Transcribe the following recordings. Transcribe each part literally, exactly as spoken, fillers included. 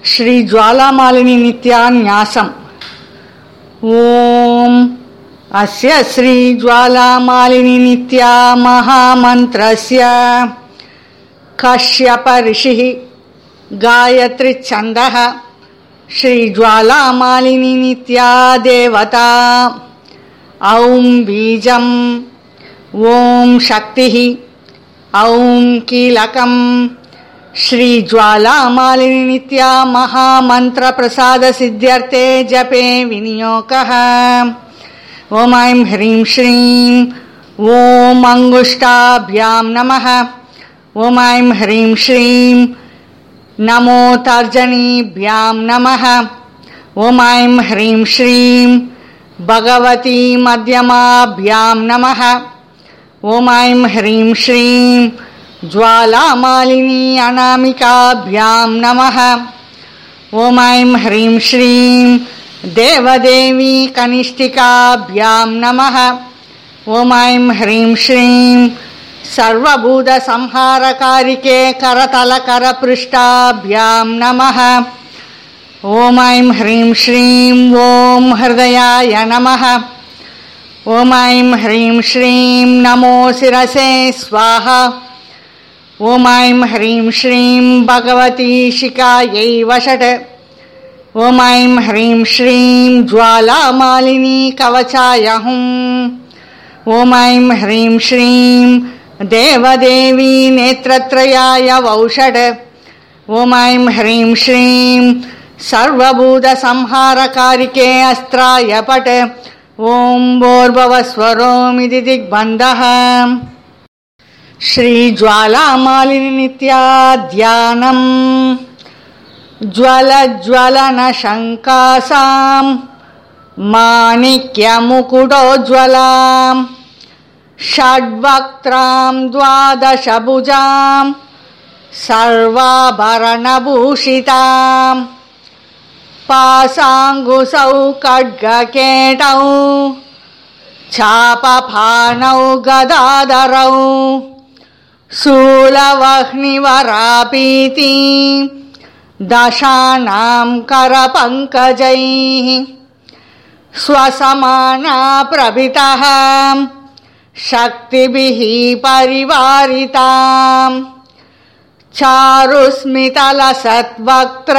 श्री ज्वालामालिनी नित्यान्यासम्। ओम अस्य श्री ज्वालामालिनी नित्या महामन्त्रस्य कश्यप ऋषिः गायत्री छन्दः श्री ज्वालामालिनी नित्या देवता। औं बीजम् ओं शक्तिः औं कीलकम् श्री ज्वालामालिनी नित्या महामंत्र प्रसाद सिद्ध्यर्थे जपे विनियोगः। ओम ऐं ह्रीं श्रीं ओम अंगुष्ठाभ्यां नमः। ओम ऐं ह्रीं श्रीं नमो तर्जनीभ्यां नमः। ओम ऐं ह्रीं श्रीं भगवती मध्यमाभ्यां नमः। ओम ऐं ह्रीं श्रीं ज्वालामालिनी अनामिकाभ्यां नमः। ओम ऐं ह्रीं श्रीं देवदेवी कनिष्ठिकाभ्यां नमः। ओम ऐं ह्रीं श्रीं सर्वभूत संहारकारिके करतलकरपृष्ठाभ्यां नमः। ओम ऐं ह्रीं श्रीं ओं हृदयाय नमः। ओम ऐं ह्रीं श्रीं नमो शिरसे स्वाहा। ओम ऐं ह्रीं श्रीं भगवती शिखायै वषट्। ओम ऐं ह्रीं श्रीं ज्वालामालिनी कवचाय हुम्। ओम ऐं ह्रीं श्रीं देवदेवी नेत्रत्रयाय वौषट्। ओम ऐं ह्रीं श्रीं सर्वभूत संहारकारिके अस्त्राय पट्। ओं भूर्भुवस्वरोमिति दिग्बन्धः। श्री ज्वालामालिनी नित्या ध्यानम्। ज्वल ज्वलन शङ्कासां माणिक्यमुकुटोज्ज्वलां षड्वक्त्रां द्वादशभुजां सर्वाभरणभूषितां पासाङ्कुशौ खड्गकेटौ चापफानौ गदाधरौ शूलवह्निवरापीति दशानां करपङ्कजैः स्वसमाना प्रभितः शक्तिभिः परिवारितां चारुस्मितलसद्वक्त्र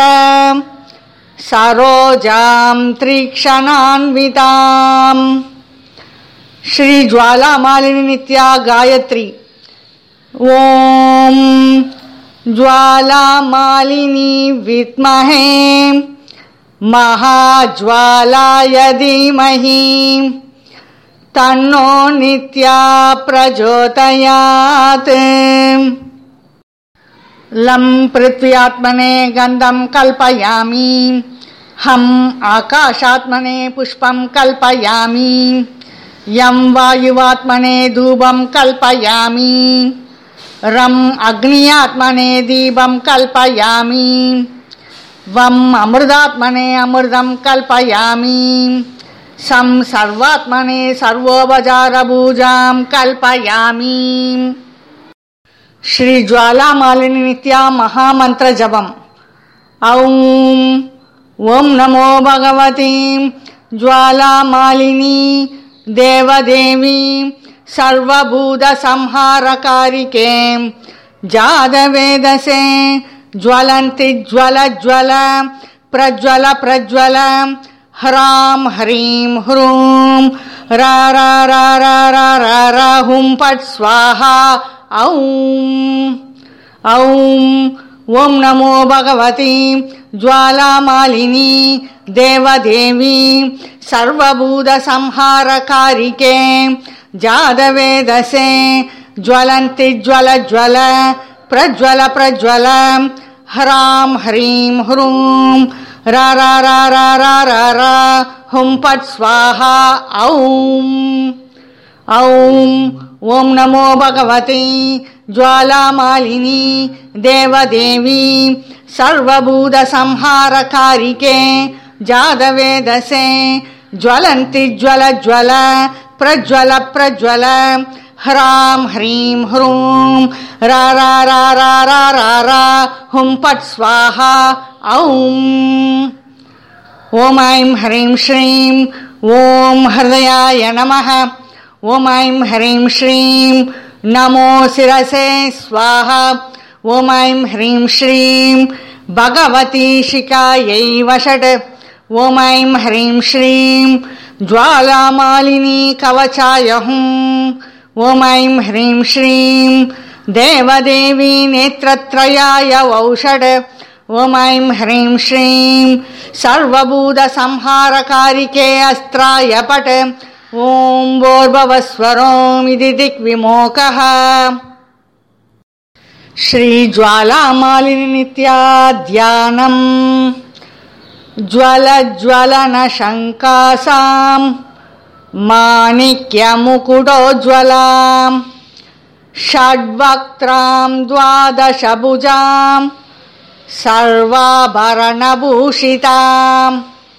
सरोजां तीक्ष्णान्विताम्। श्री ज्वालामालिनी नित्या गायत्री। ओम ज्वालामालिनी विद्महे महाज्वालाय धीमहि तन्नो नित्या प्रचोदयात्। लं पृथ्व्यात्मने गन्धं कल्पयामि। हम् आकाशात्मने पुष्पं कल्पयामि। यं वायुवात्मने धूपं कल्पयामि। रम् अग्न्यात्मने दीपं कल्पयामि। वम् अमृतात्मने अमृतं कल्पयामि। सं सर्वात्मने सर्वोपचारभूजां कल्पयामि। श्री ज्वालामालिनी नित्या महामंत्र जपम्। औं ओं नमो भगवती ज्वालामालिनी देवदेवी सर्वभूत संहारकारिके जातवेदसे ज्वलन्ति ज्वल ज्वल प्रज्वल प्रज्वल ह्रां ह्रीं ह्रूं रा रा रा रा रा रा रा हुं फट् स्वाहा। औं औं ओं नमो भगवती ज्वालामालिनी देवदेवी सर्वभूत संहारकारिके जातवेदसे ज्वलन्ति ज्वल ज्वल प्रज्वल प्रज्वल ह्रां ह्रीं ह्रूं रा रा रा रा रा रा रा हुं फट् स्वाहा। औं औं ओं नमो भगवती ज्वालामालिनी देवदेवी सर्वभूत संहारकारिके जातवेदसे ज्वलन्ति ज्वल ज्वल प्रज्वल प्रज्वल ह्रां ह्रीं ह्रूं रा रा रा रा रा रा रा हुं फट् स्वाहा औं। ॐ ऐं ह्रीं श्रीं ॐ हृदयाय नमः। ॐ ऐं ह्रीं श्रीं नमो शिरसे स्वाहा। ॐ ऐं ह्रीं श्रीं भगवती शिखायै वषट्। ॐ ऐं ह्रीं श्रीं ज्वालामालिनी कवचाय हुं। ॐ ऐं ह्रीं श्रीं देवदेवी नेत्रत्रयाय वौषट्। ॐ ऐं ह्रीं श्रीं सर्वभूतसंहारकारिके अस्त्राय पट्। ॐ भूर्भुवस्वरोमिति दिक्विमोकः। श्रीज्वालामालिनी नित्या ध्यानम्। ज्वलज्वलनशङ्कासां माणिक्यमुकुटोज्ज्वलां षड्वक्त्रां द्वादशभुजां सर्वाभरणभूषितां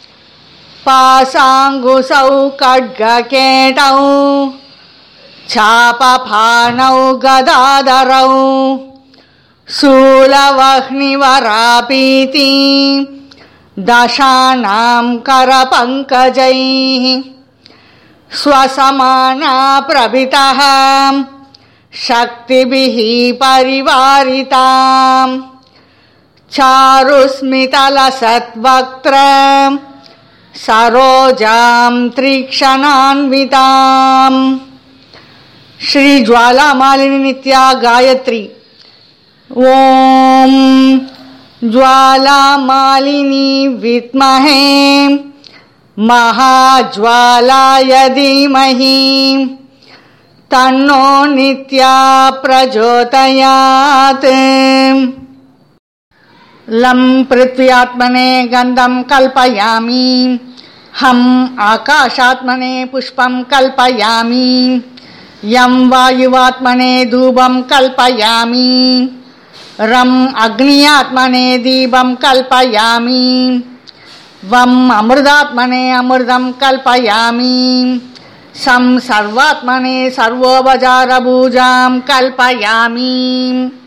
पासाङ्कुशौ खड्गकेटौ चापफानौ गदाधरौ शूलवह्निवरापीति दशानां करपङ्कजैः स्वसमाना प्रभितः शक्तिभिः परिवारितां चारुस्मितलसद्वक्त्र सरोजां त्रिक्षणान्वितां। श्री ज्वालामालिनी नित्या गायत्री। ॐ ज्वालामालिनी विद्महे महाज्वालाय धीमहि तन्नो नित्या प्रचोदयात्। लं पृथ्व्यात्मने गन्धं कल्पयामि। हं आकाशात्मने पुष्पं कल्पयामि। यं वायुवात्मने धूपं कल्पयामि। रं अग्न्यात्मने दीपं कल्पयामि। वं अमृतात्मने अमृतं कल्पयामि। सं सर्वात्मने सर्वोपचारभूजां कल्पयामि।